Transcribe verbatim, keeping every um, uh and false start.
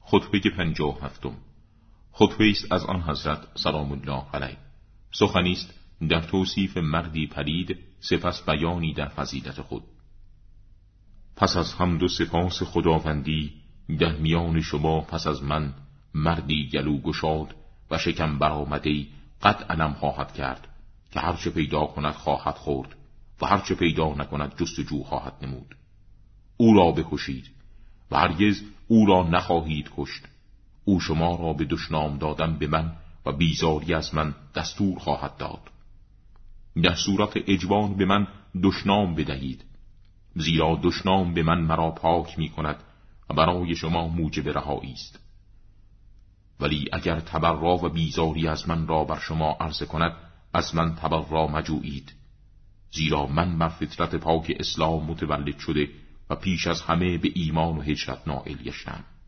خطبه پنجاه و هفتم. خطبه است از آن حضرت سلام الله علیه. سخنی است در توصیف مردی پلید، سپس بیانی در فضیلت خود. پس از حمد و سپاس خداوندی، در میان شما پس از من مردی گلو گشاد و شکم برآمده قد علم خواهد کرد که هرچه پیدا کند خواهد خورد و هرچه پیدا نکند جستجو خواهد نمود. او را بکشید و هرگز او را نخواهید کشت. او شما را به دشنام دادن به من و بیزاری از من دستور خواهد داد. در صورت اجبار به من دشنام بدهید، زیرا دشنام به من مرا پاک می کند و برای شما موجب رهایی است. ولی اگر تبرا و بیزاری از من را بر شما عرضه کند، از من تبرا مجویید، زیرا من بر فطرت پاک اسلام متولد شده و پیش از همه به ایمان و هجرت نائل گشتم.